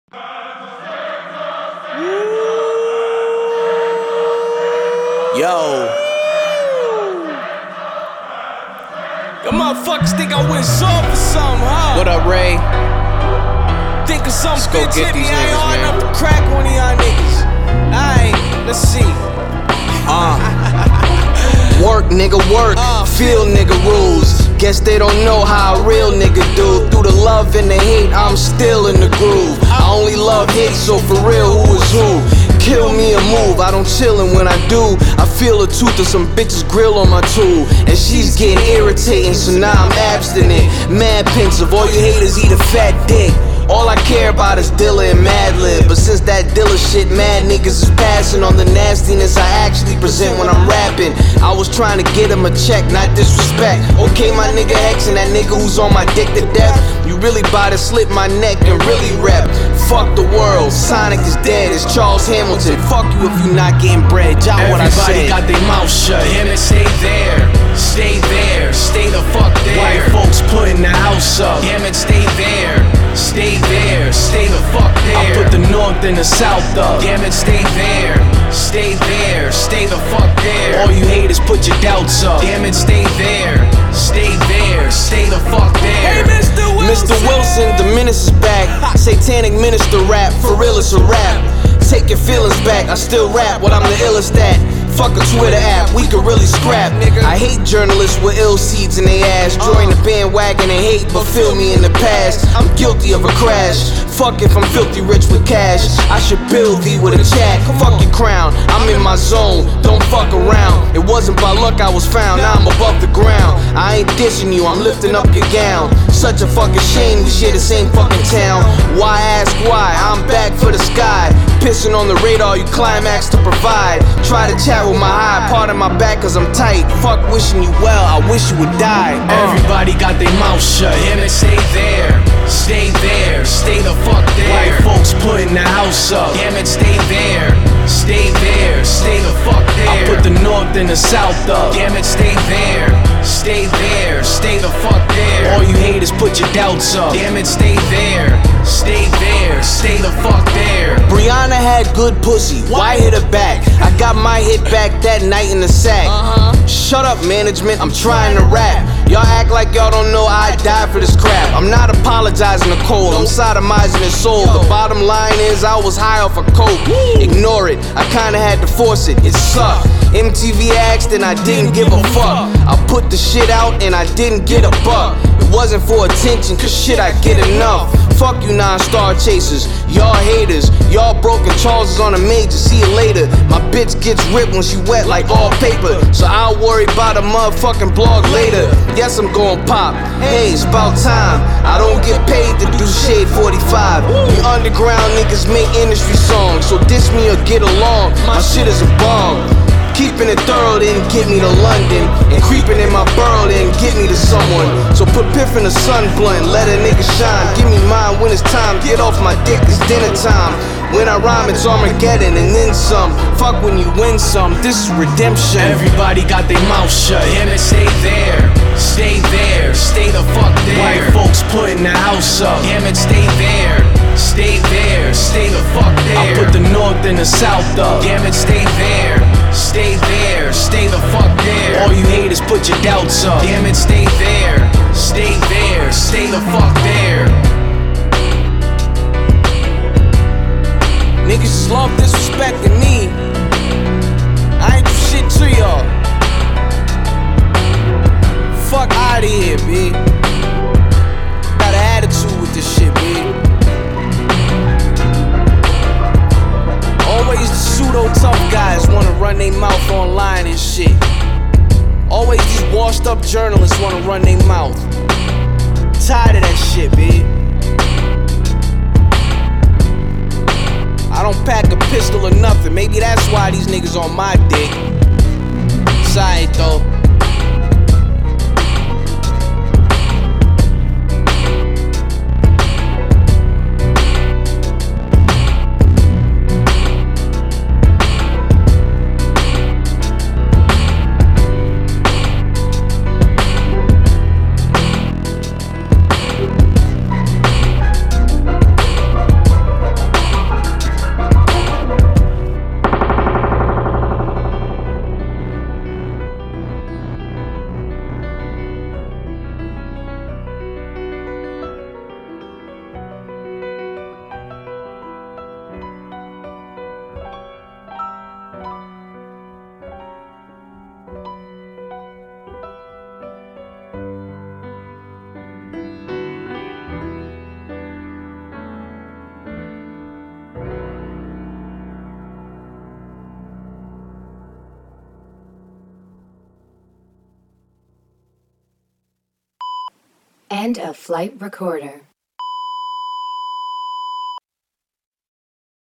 Yo, motherfuckers think I went soft or something, huh? What up, Ray? Think of some go bitch get hit me, these I ain't niggas, hard man. enough to crack one of y'all niggas. Alright, let's see. Work, nigga, work. Feel, nigga, rules. Guess they don't know how a real nigga do. Through the love and the hate, I'm still in the groove. I only love hate, so for real, who is who? Kill me or move, I don't chillin' when I do. I feel a tooth of some bitch's grill on my tool, and she's getting irritating, so now I'm abstinent. Mad pensive, all you haters eat a fat dick. All I care about is Dilla and Madlib. But since that Dilla shit, mad niggas is passing on the nastiness I actually present when I'm rapping. I was trying to get him a check, not disrespect. Okay, my nigga Hex and that nigga who's on my dick to death. You really bout to slit my neck and really rep. Fuck the world, Sonic is dead, it's Charles Hamilton. Fuck you if you not getting bread, y'all what I Everybody said. got their mouth shut, him and stay there. Stay there, stay the fuck there. White folks putting the house up, him and stay there. Stay there, stay the fuck there. I put the north and the south up, damn it, stay there. Stay there, stay the fuck there. All you haters put your doubts up, damn it, stay there. Stay there, stay the fuck there. Hey, Mr. Wilson, the menace is back. Satanic minister rap, for real it's a rap. Take your feelings back, I still rap what I'm the illest at. Fuck a Twitter app, we could really scrap. I hate journalists with ill seeds in their ass. Join the bandwagon and hate, but feel me in the past. I'm guilty of a crash. Fuck if I'm filthy rich with cash. I should build thee with a chat. Fuck your crown, I'm in my zone, don't fuck around. It wasn't by luck I was found, now I'm above the ground. I ain't dissing you, I'm lifting up your gown. Such a fucking shame, we share the same fucking town. Why ask why? I'm back for the sky. Pissing on the radar, you climax to provide. Try to chat with my high part of my back cause I'm tight. Fuck wishing you well, I wish you would die. Everybody got their mouth shut, him and stay there. Stay there, stay the fuck there. White folks putting the house up, damn it, stay there. Stay there, stay the fuck there. I put the north and the south up, damn it, stay there. Stay there, stay the fuck there. All you haters put your doubts up, damn it, stay there. Stay there, stay the fuck there. Brianna had good pussy, why hit her back? I got my hit back that night in the sack. Shut up management, I'm trying to rap. Y'all act like y'all don't know I died for this crap. I'm not apologizing to Cole, I'm sodomizing his soul. The bottom line is I was high off a coke. Ignore it, I kinda had to force it, it sucked. MTV asked and I didn't give a fuck. I put the shit out and I didn't get a buck. It wasn't for attention, cause shit I get enough. Fuck you non-star chasers, y'all haters. Y'all broken Charles is on a major, see you later. My bitch gets ripped when she wet like all paper, so I'll worry about a motherfucking blog later. Yes, I'm gon' pop, hey, it's about time. I don't get paid to do Shade 45. You underground niggas make industry songs, so diss me or get along, my shit is a bomb. Keeping it thorough didn't get me to London, and creeping in my burrow didn't get me to someone. So put Piff in the sun blunt, let a nigga shine. Give me mine when it's time, get off my dick, it's dinner time. When I rhyme it's Armageddon and then some. Fuck when you win some, this is redemption. Everybody got their mouth shut, him and stay there. Stay there, stay the fuck there. White folks putting the house up, him and stay there. Stay there, stay the fuck there. I put the north and the south up, damn it, stay there. Stay there, stay the fuck there. All you haters put your doubts up, damn it, stay there. Stay there, stay the fuck there. Niggas just love disrespecting me. I ain't do shit to y'all. Fuck outta here, B. Got an attitude with this shit, B. Always the pseudo tough guys wanna run their mouth online and shit. Always these washed up journalists wanna run their mouth. Tired of that shit, B. I don't pack a pistol or nothing. Maybe that's why these niggas on my dick. It's alright though. End of flight recorder.